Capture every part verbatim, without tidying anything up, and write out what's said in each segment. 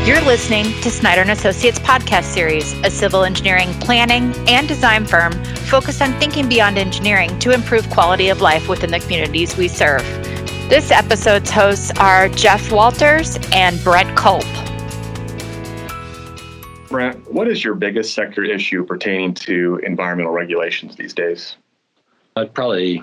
You're listening to Snyder and Associates podcast series, a civil engineering planning and design firm focused on thinking beyond engineering to improve quality of life within the communities we serve. This episode's hosts are Jeff Walters and Brett Culp. Brett, what is your biggest sector issue pertaining to environmental regulations these days? I'd probably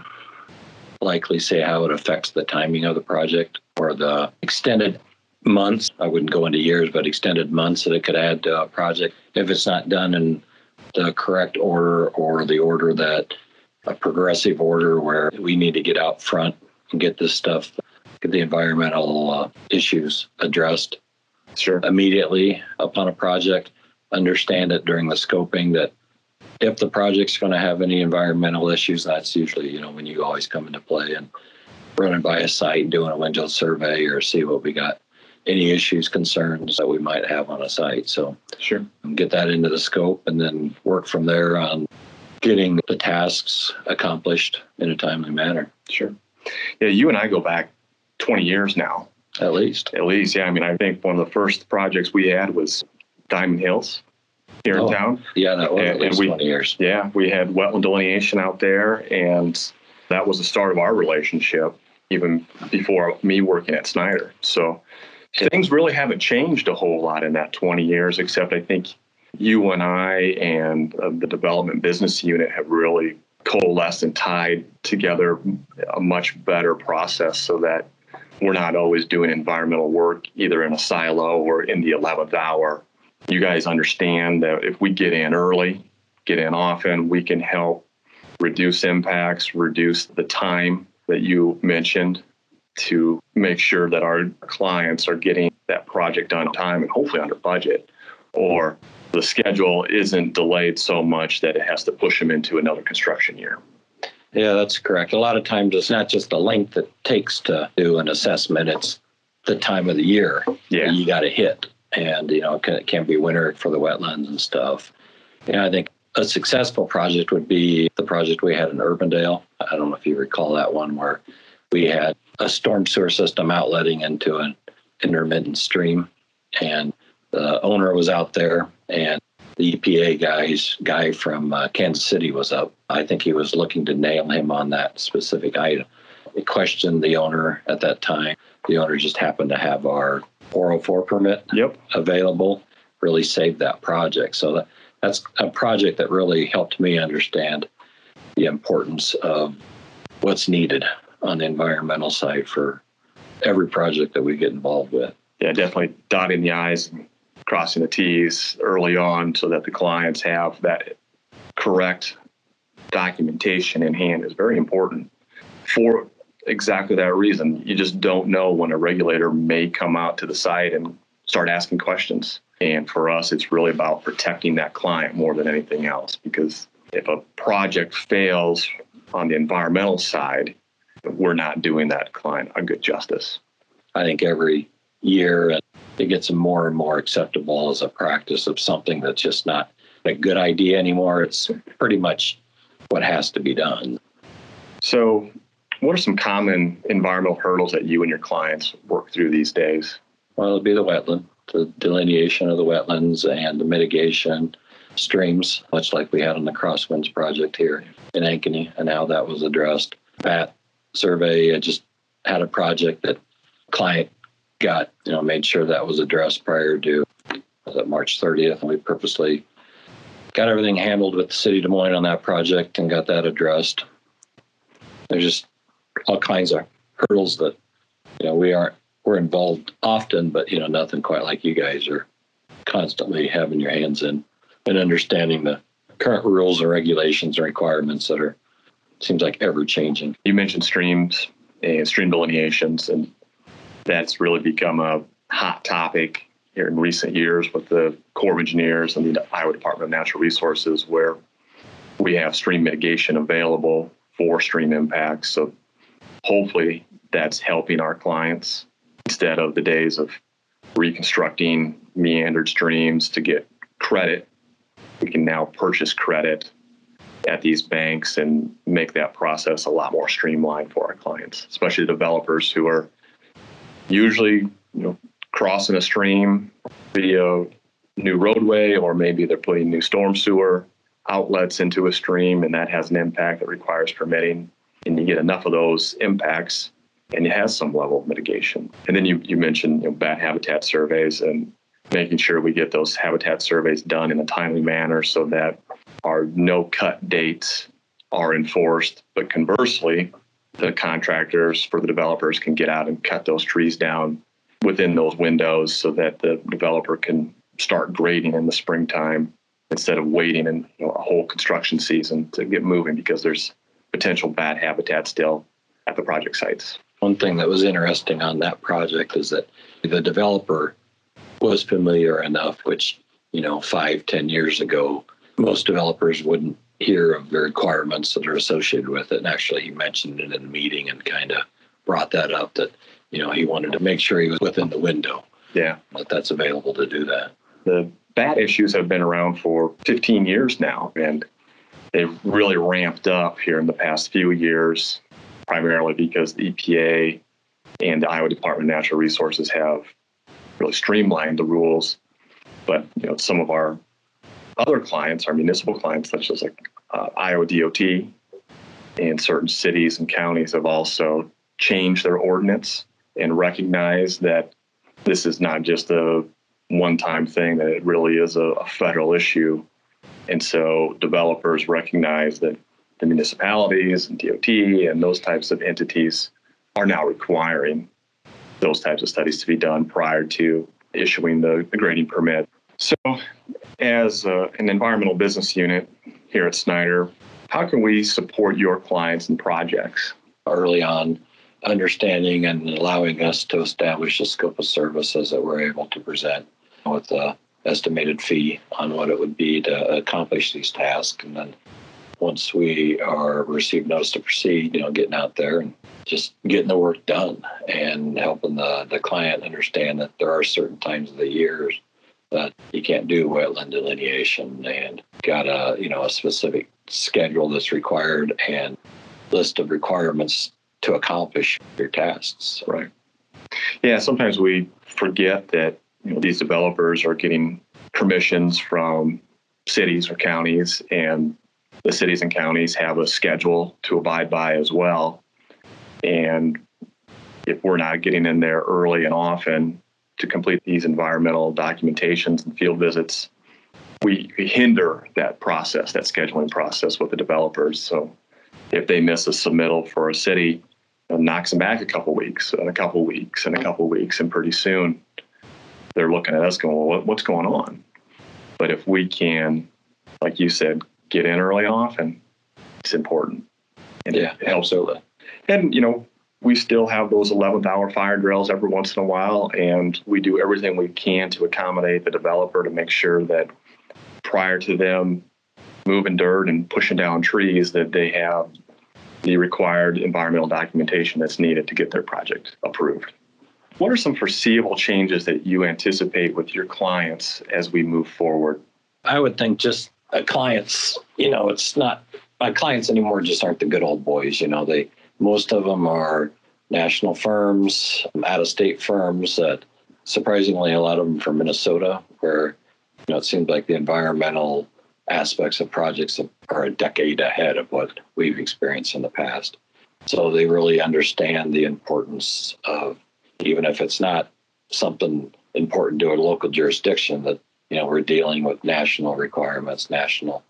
likely say how it affects the timing of the project or the extended months. I wouldn't go into years, but extended months that it could add to a project if it's not done in the correct order or the order that a progressive order where we need to get out front and get this stuff, get the environmental uh, issues addressed Sure. immediately upon a project. Understand it during the scoping that if the project's going to have any environmental issues, that's usually, you know, when you always come into play and running by a site, doing a window survey or see what we got, any issues, concerns that we might have on a site. So Sure. get that into the scope and then work from there on getting the tasks accomplished in a timely manner. Sure. Yeah, you and I go back twenty years now. At least. At least, yeah. I mean, I think one of the first projects we had was Diamond Hills here Oh, in town. Yeah, that was And- at and least we- twenty years. Yeah, we had wetland delineation out there, and that was the start of our relationship, even before me working at Snyder. So things really haven't changed a whole lot in that twenty years, except I think you and I and uh, the development business unit have really coalesced and tied together a much better process so that we're not always doing environmental work either in a silo or in the eleventh hour. You guys understand that if we get in early, get in often, we can help reduce impacts, reduce the time that you mentioned to make sure that our clients are getting that project on time and hopefully under budget, or the schedule isn't delayed so much that it has to push them into another construction year. Yeah, that's correct. A lot of times it's not just the length it takes to do an assessment, it's the time of the year Yeah. that you got to hit. And, you know, it can, it can be winter for the wetlands and stuff. Yeah, I think a successful project would be the project we had in Urbandale. I don't know if you recall that one where we had a storm sewer system outletting into an intermittent stream. And the owner was out there and the E P A guys, guy from uh, Kansas City was up. I think he was looking to nail him on that specific item. We questioned the owner at that time. The owner just happened to have our four oh four permit Yep. available, really saved that project. So that, that's a project that really helped me understand the importance of what's needed on the environmental side for every project that we get involved with. Yeah, definitely dotting the I's and crossing the T's early on so that the clients have that correct documentation in hand is very important for exactly that reason. You just don't know when a regulator may come out to the site and start asking questions. And for us, it's really about protecting that client more than anything else, because if a project fails on the environmental side, we're not doing that client a good justice. I think every year it gets more and more acceptable as a practice of something that's just not a good idea anymore. It's pretty much what has to be done. So what are some common environmental hurdles that you and your clients work through these days? Well, it'll be the wetland, the delineation of the wetlands and the mitigation, streams, much like we had on the Crosswinds project here in Ankeny, and how that was addressed. Pat survey, I just had a project that client got, you know, made sure that was addressed prior to was it March thirtieth, and we purposely got everything handled with the city of Des Moines on that project and got that addressed. There's just all kinds of hurdles that, you know, we aren't, we're involved often, but, you know, nothing quite like you guys are constantly having your hands in and understanding the current rules and regulations and requirements that are, seems like ever changing. You mentioned streams and stream delineations, and that's really become a hot topic here in recent years with the Corps of Engineers and the Iowa Department of Natural Resources, where we have stream mitigation available for stream impacts. So hopefully that's helping our clients instead of the days of reconstructing meandered streams to get credit. We can now purchase credit at these banks and make that process a lot more streamlined for our clients, especially the developers who are usually, you know, crossing a stream via new roadway, or maybe they're putting new storm sewer outlets into a stream, and that has an impact that requires permitting. And you get enough of those impacts, and it has some level of mitigation. And then you, you mentioned you know, bat habitat surveys and making sure we get those habitat surveys done in a timely manner so that our no-cut dates are enforced. But conversely, the contractors for the developers can get out and cut those trees down within those windows so that the developer can start grading in the springtime instead of waiting in you know, a whole construction season to get moving because there's potential bat habitat still at the project sites. One thing that was interesting on that project is that the developer was familiar enough, which, you know, five, ten years ago, most developers wouldn't hear of the requirements that are associated with it. And actually, he mentioned it in a meeting and kind of brought that up that, you know, he wanted to make sure he was within the window. Yeah. That that's available to do that. The bat issues have been around for fifteen years now, and they've really ramped up here in the past few years, primarily because the E P A and the Iowa Department of Natural Resources have really streamlined the rules. But you know, some of our other clients, our municipal clients, such as like uh, Iowa D O T and certain cities and counties, have also changed their ordinance and recognized that this is not just a one-time thing, that it really is a, a federal issue. And so developers recognize that the municipalities and D O T and those types of entities are now requiring those types of studies to be done prior to issuing the, the grading permit. So as uh, an environmental business unit here at Snyder, how can we support your clients and projects? Early on, understanding and allowing us to establish a scope of services that we're able to present with a estimated fee on what it would be to accomplish these tasks. And then once we are received notice to proceed, you know, getting out there and just getting the work done and helping the, the client understand that there are certain times of the years that you can't do wetland delineation and got a, you know, a specific schedule that's required and list of requirements to accomplish your tasks. Right. Yeah, sometimes we forget that you know, these developers are getting permissions from cities or counties, and the cities and counties have a schedule to abide by as well. And if we're not getting in there early and often to complete these environmental documentations and field visits, we hinder that process, that scheduling process with the developers. So if they miss a submittal for a city, it knocks them back a couple weeks and a couple weeks and a couple weeks, and pretty soon they're looking at us going, well, what, what's going on? But if we can, like you said, get in early and often, it's important. And yeah, it helps. absolutely. And, you know, we still have those eleventh hour fire drills every once in a while, and we do everything we can to accommodate the developer to make sure that prior to them moving dirt and pushing down trees, that they have the required environmental documentation that's needed to get their project approved. What are some foreseeable changes that you anticipate with your clients as we move forward? I would think just uh, clients, you know, it's not, my clients anymore just aren't the good old boys. You know, they, most of them are national firms, out-of-state firms that surprisingly, a lot of them from Minnesota, where, you know, it seems like the environmental aspects of projects are a decade ahead of what we've experienced in the past. So they really understand the importance of, even if it's not something important to a local jurisdiction, that, you know, we're dealing with national requirements, national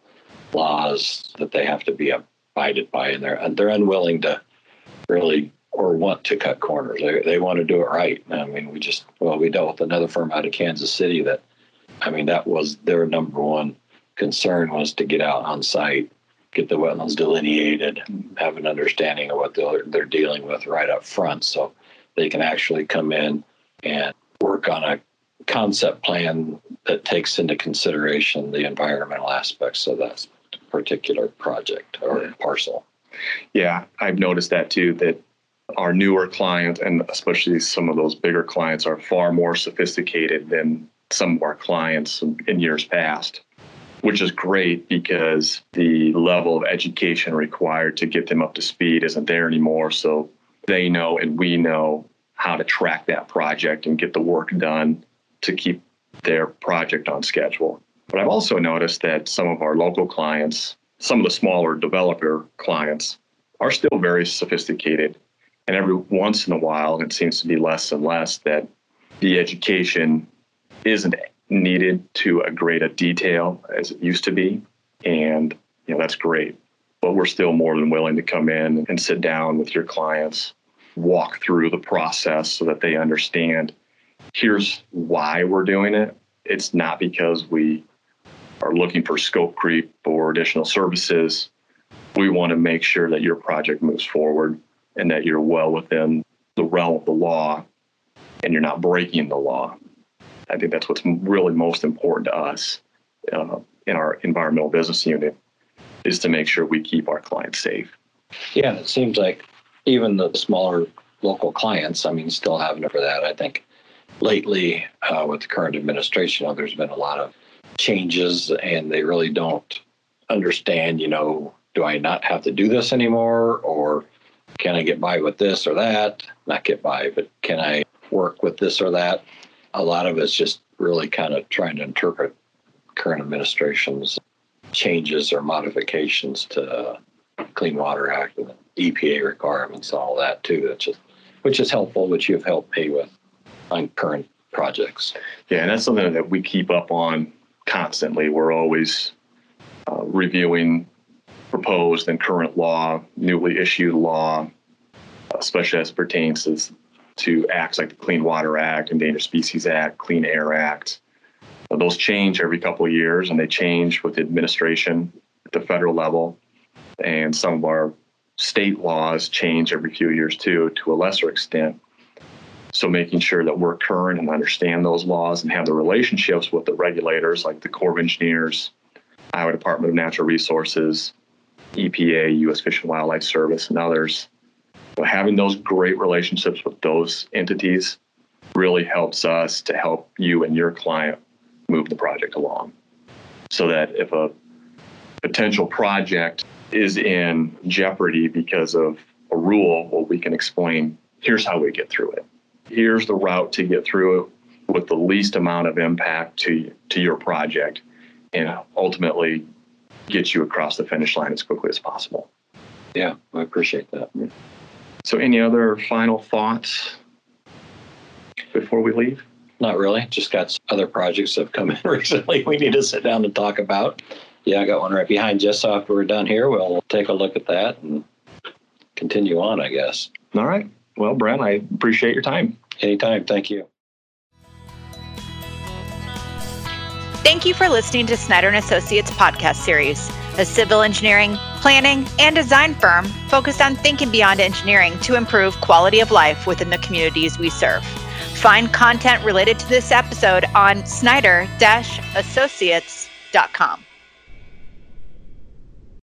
laws that they have to be abided by, and they're, and they're unwilling to really or want to cut corners. They, they want to do it right. I mean, we just, well, we dealt with another firm out of Kansas City that, I mean, that was their number one concern, was to get out on site, get the wetlands delineated, have an understanding of what they're, they're dealing with right up front, so they can actually come in and work on a concept plan that takes into consideration the environmental aspects of that particular project or yeah. parcel. Yeah, I've noticed that too, that our newer clients, and especially some of those bigger clients, are far more sophisticated than some of our clients in, in years past, which is great because the level of education required to get them up to speed isn't there anymore. So they know and we know how to track that project and get the work done to keep their project on schedule. But I've also noticed that some of our local clients, some of the smaller developer clients, are still very sophisticated. And every once in a while, it seems to be less and less that the education isn't needed to a great a detail as it used to be. And, you know, that's great. But we're still more than willing to come in and sit down with your clients, walk through the process so that they understand, here's why we're doing it. It's not because we are looking for scope creep or additional services. We want to make sure that your project moves forward and that you're well within the realm of the law and you're not breaking the law. I think that's what's really most important to us uh, in our environmental business unit, is to make sure we keep our clients safe. Yeah, it seems like even the smaller local clients, I mean, still having it for that. I think lately uh, with the current administration, you know, there's been a lot of changes and they really don't understand, you know, do I not have to do this anymore? Or can I get by with this or that? Not get by, but can I work with this or that? A lot of it's just really kind of trying to interpret current administration's changes or modifications to Clean Water Act and E P A requirements and all that too. That's just, which is helpful, which you've helped me with on current projects. Yeah, and that's something that we keep up on constantly. We're always uh, reviewing proposed and current law, newly issued law, especially as it pertains to, to acts like the Clean Water Act, Endangered Species Act, Clean Air Act. Uh, those change every couple of years, and they change with administration at the federal level. And some of our state laws change every few years too, to a lesser extent. So making sure that we're current and understand those laws and have the relationships with the regulators like the Corps of Engineers, Iowa Department of Natural Resources, E P A, U S Fish and Wildlife Service, and others. So having those great relationships with those entities really helps us to help you and your client move the project along. So that if a potential project is in jeopardy because of a rule, well, we can explain, here's how we get through it. Here's the route to get through it with the least amount of impact to, to your project, and ultimately get you across the finish line as quickly as possible. Yeah, I appreciate that. So any other final thoughts before we leave? Not really. Just got some other projects that have come in recently we need to sit down and talk about. Yeah, I got one right behind you. So after we're done here, we'll take a look at that and continue on, I guess. All right. Well, Brent, I appreciate your time. Anytime. Thank you. Thank you for listening to Snyder and Associates podcast series, a civil engineering, planning, and design firm focused on thinking beyond engineering to improve quality of life within the communities we serve. Find content related to this episode on snyder dash associates dot com.